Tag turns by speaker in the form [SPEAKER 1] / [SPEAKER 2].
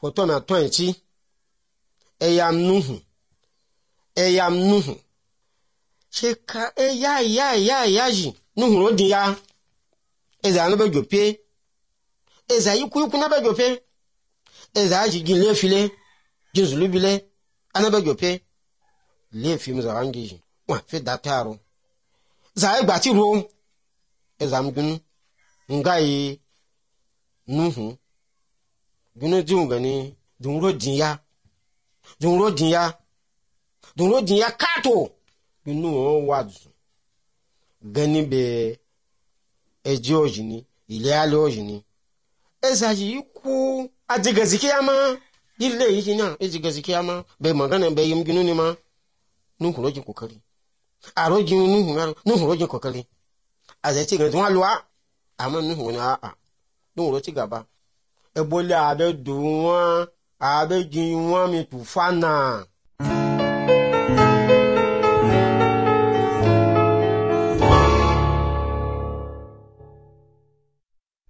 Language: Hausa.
[SPEAKER 1] poto na to enchi eyam nuhu cheka ya ji nuhu rodi ya eza no bejope eza yiku na bejope eza ji gile file jizulu bile ana bejope le fi mu zawangi wa fe dataro za igba ti ro eza mgunu ngai nuhu gunu ji ngani dunro dinya kato gunu wadu gani be eji ojini ile ale ojini ezaji iku adigazikiyama ile yijina ejigazikiyama be magana be yimginu ni ma nuhu roji kokari aroji nuhu roji kokari azeti gan tun alwa ama nuhu na nuhu roji gaba ebole abe duwa abe jinwa mi tufana